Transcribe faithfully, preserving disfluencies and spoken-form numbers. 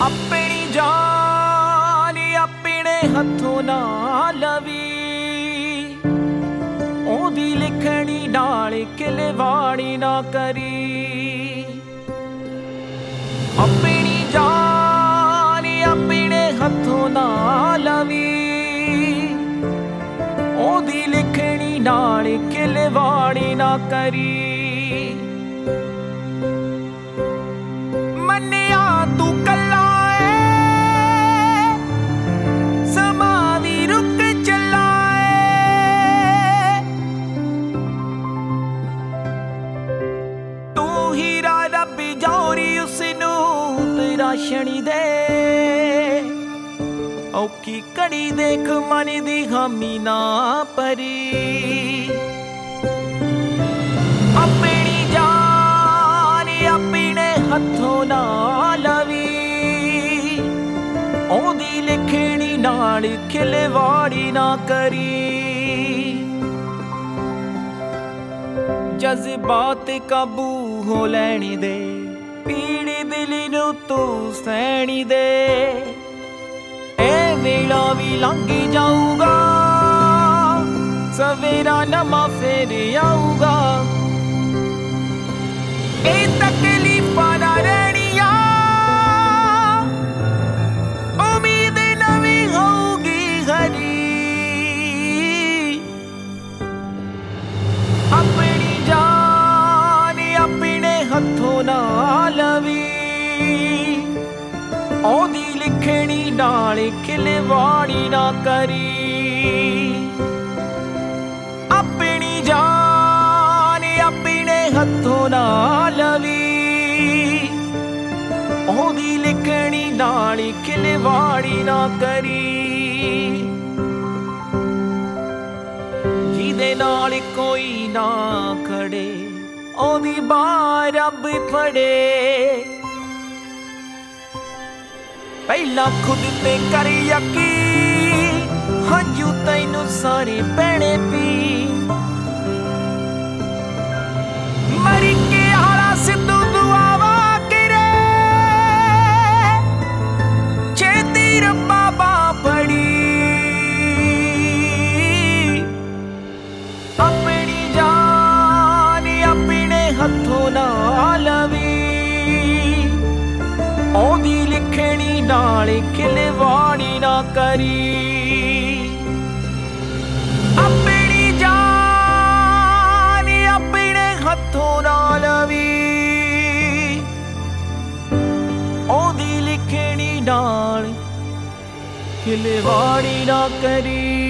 अपनी जान अपने हथों ना लवी, ओदी लिखनी नाल खिलवाड़ी ना करी। अपनी जान अपने हथों ना लवी, ओदी लिखनी नाल खिलवाड़ी ना करी। मन्निया तू कला शनि दे औखी कड़ी देख मन दी हामी ना परी। अपनी जान अपने हथों ना लवी, ओदी लिखनी नाल खिलवाड़ी ना करी। जज्बात काबू हो लैनी दे, पीड़ी दिली नू तू सैनी दे। ए वेला भी लंघी जाऊगा, सवेरा नमा फिर आऊगा। ए तकलीफां ना रहनिया, उम्मीद नवी होगी हरी। अपनी जान अपने हथों ना लवी, ओदी लिखनी नाल खिलवाड़ी ना करी। अपनी जान अपने हथों ना लवी, ओदी लिखनी नाल खिलवाड़ी ना करी। जिहदे नाल कोई ना खड़े, ओदी बाह रब फड़े। पहला खुद ते कर यकीन, हंजू तैनू सारे पैणे पी। मरी के आला सिद्धू दुआवा करे, छेती रब्बा बाह फड़ी। अपनी जान अपने हथों ना लवी, ओदी लिखनी नाल खिलवाड़ी ना करी। अपनी जान अपने हथों ना लवी, ओदी लिखनी नाल खिलवाड़ी ना करी।